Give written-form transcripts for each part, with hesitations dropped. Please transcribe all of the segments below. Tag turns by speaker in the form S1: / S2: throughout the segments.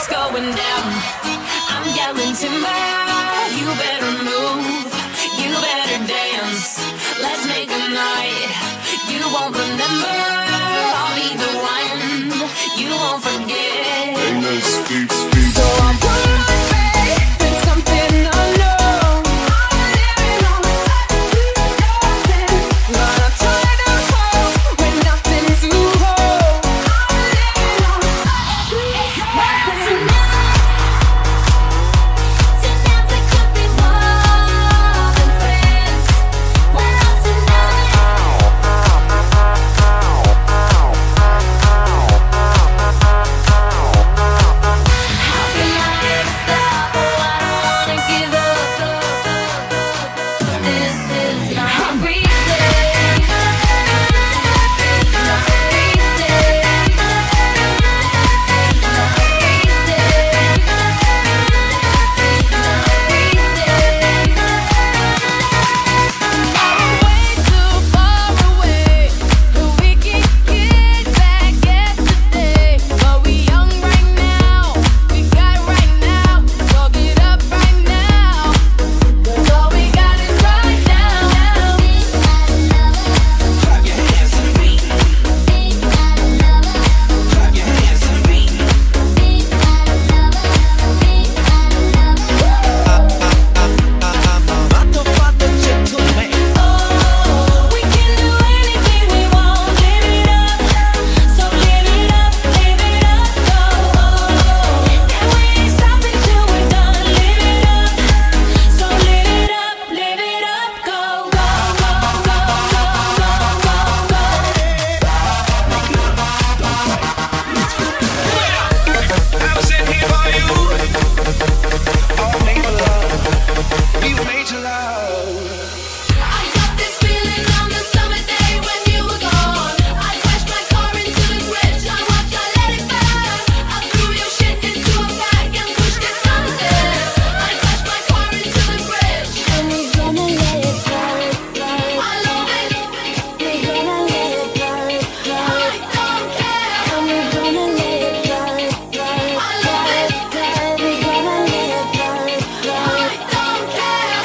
S1: going down. I'm yelling timber, you better move, you better dance. Let's make a night you won't remember. I'll be the one you won't forget.
S2: Ain't no speak, speak.
S1: So I'm putting my faith in something unknown. I'm living on gonna turn to hope when nothing's to hold. I'm living on tonight we could be more than friends. We're out tonight. How can I stop? Oh, I don't wanna give up. This is not breathing. Not breathing. Not way too far away, but we can get back yesterday. But we young right now, we got right now. Talk it up right now, 'cause all we got is right now.
S3: Clap your hands to the beat. Clap your hands to the beat. Fatto fatto gentleman.
S1: We can do anything we want, live it up. So live it up, go. And we ain't stopping till we're done, live it up. So live it up, go, go, go, go, go, go, go,
S3: I was sitting here for you. All made for love. We were made to love.
S1: I got this feeling on the summer day when you were gone. I crashed my car into the bridge. I watched, I let it burn. I threw your shit into a bag and pushed it under. I crashed my car into the bridge. And we're gonna let it burn. I love it. We're gonna let it burn. I don't care. And we're gonna let it burn. I love it. We're gonna let it burn. I don't care.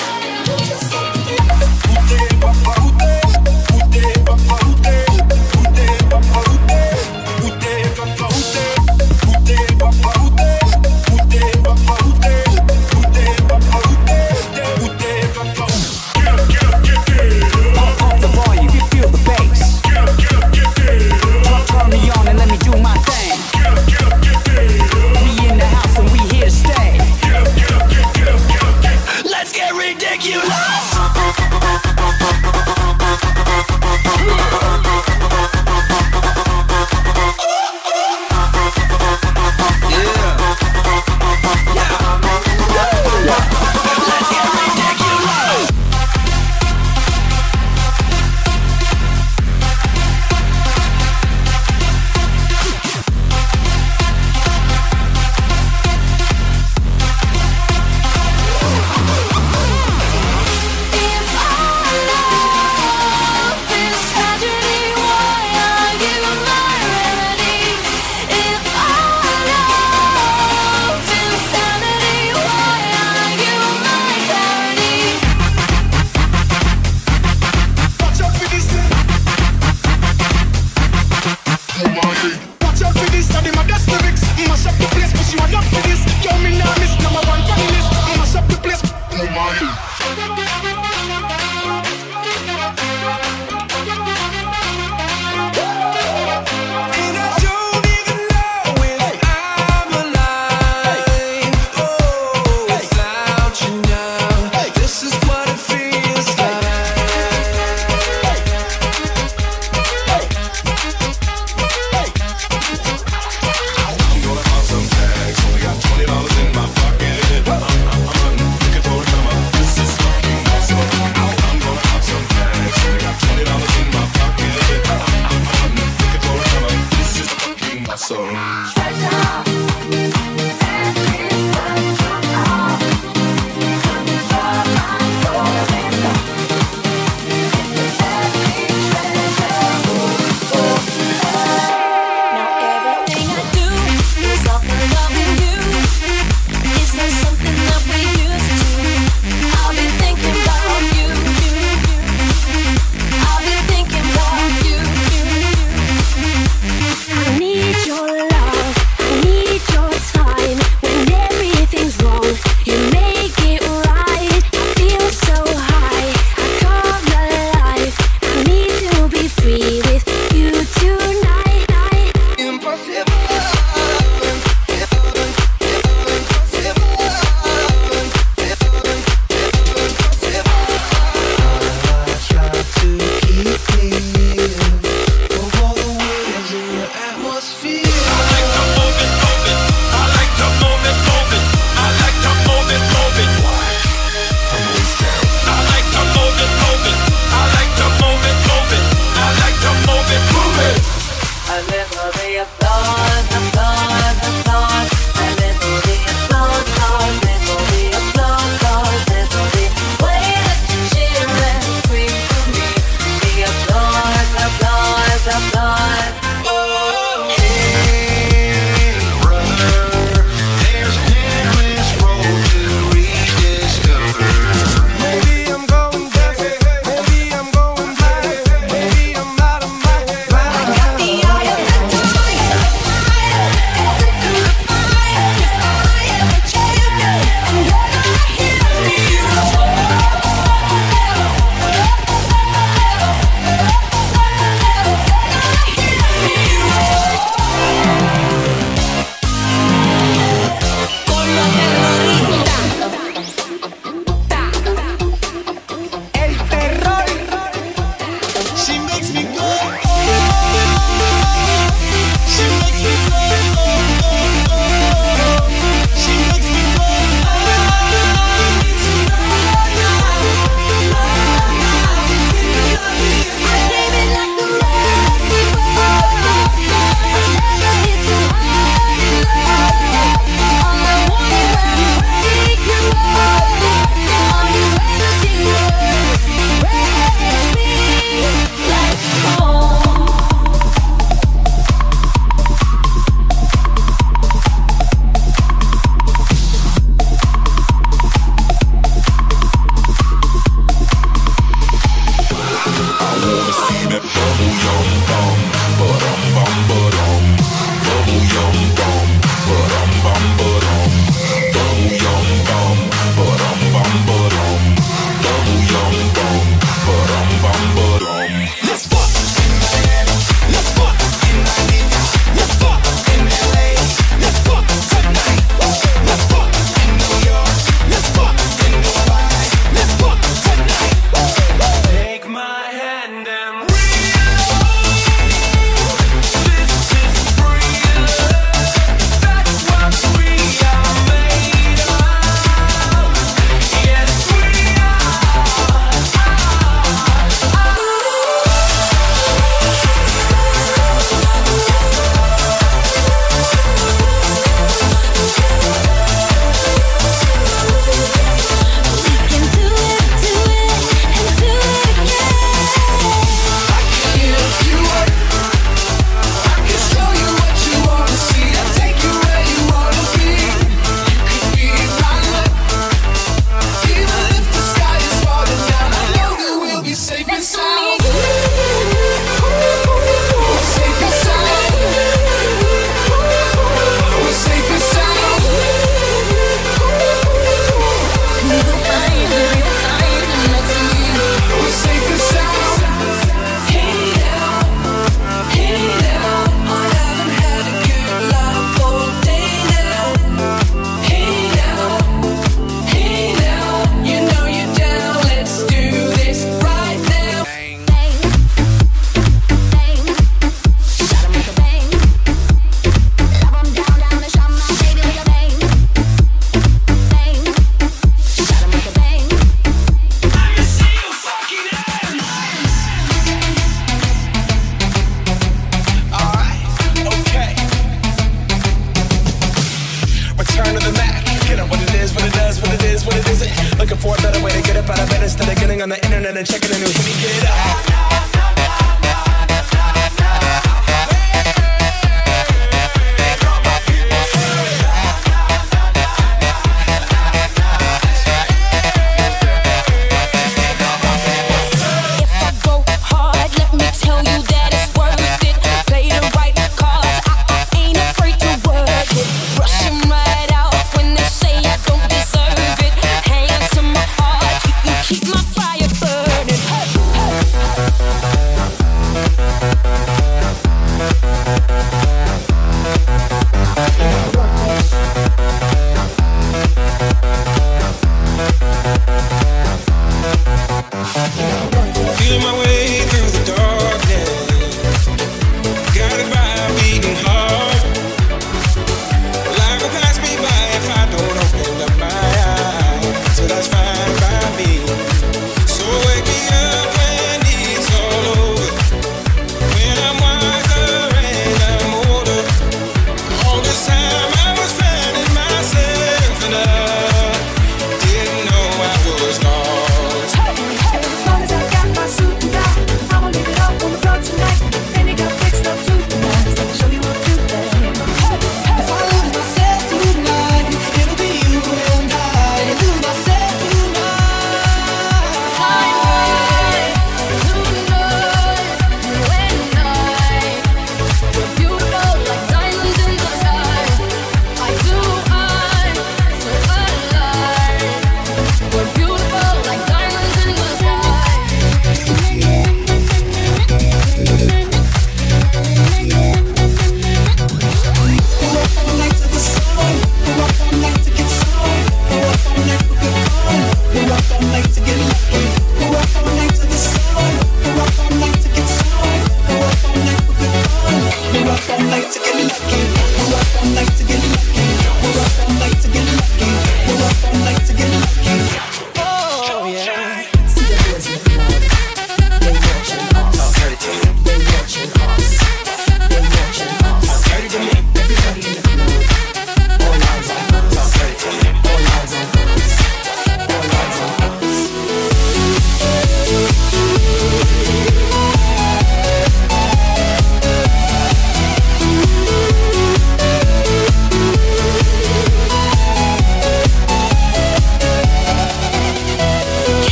S4: Pump the volume, you feel the bass. Turn me on and let me do my thing. We in the house and we here to stay.
S3: Let's get ridiculous. Let's get ridiculous.
S1: If our love is tragedy, why I give up my remedy? If our love is sanity, why I give up my clarity?
S2: Watch out for this. Watch out for this. I did my best lyrics. Mash up the place, but you are not for this. Yo, me now miss number one for the list. Mash up the place. Oh my.
S3: And I don't even know if I'm alive. Oh, without you now, this is what it feels like. I'm gonna buy some tags. Only got $20 in my return to the Mac. Get up what it is, what it does, what it is, what it isn't. Looking for a better way to get up out of bed instead of getting on the internet and checking a new hit. Get up.